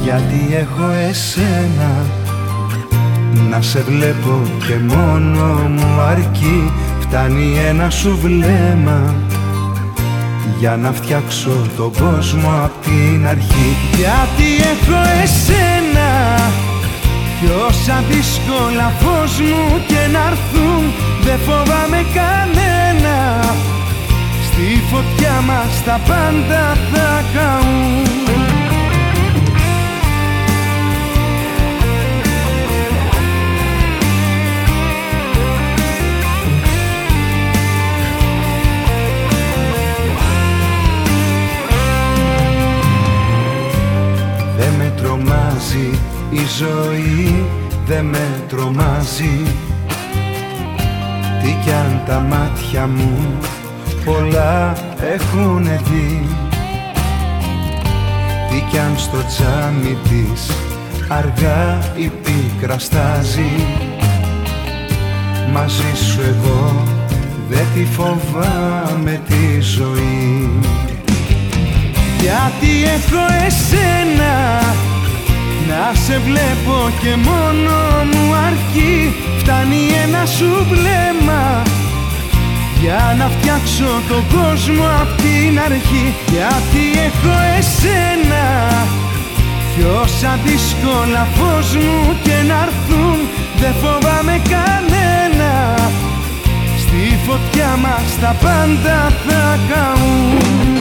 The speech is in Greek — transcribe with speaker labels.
Speaker 1: Γιατί έχω εσένα, να σε βλέπω και μόνο μου αρκεί. Φτάνει ένα σου βλέμμα για να φτιάξω τον κόσμο απ' την αρχή. Γιατί έχω εσένα κι όσα δύσκολα φως μου και να'ρθούν, δεν φοβάμαι κανένα. Στη φωτιά μας τα πάντα θα καούν. Δεν με τρομάζει η ζωή, δεν με τρομάζει. Τι κι αν τα μάτια μου πολλά έχουνε δει, τι κι αν στο τζάμι της αργά η πίκρα στάζει. Μαζί σου εγώ δεν τη φοβάμαι τη ζωή. Γιατί έχω εσένα, να σε βλέπω και μόνο μου αρκεί. Φτάνει ένα σου βλέμμα για να φτιάξω τον κόσμο απ' την αρχή. Γιατί έχω εσένα κι όσα δύσκολα φως μου και να'ρθούν, δεν φοβάμαι κανένα. Στη φωτιά μας τα πάντα θα καούν.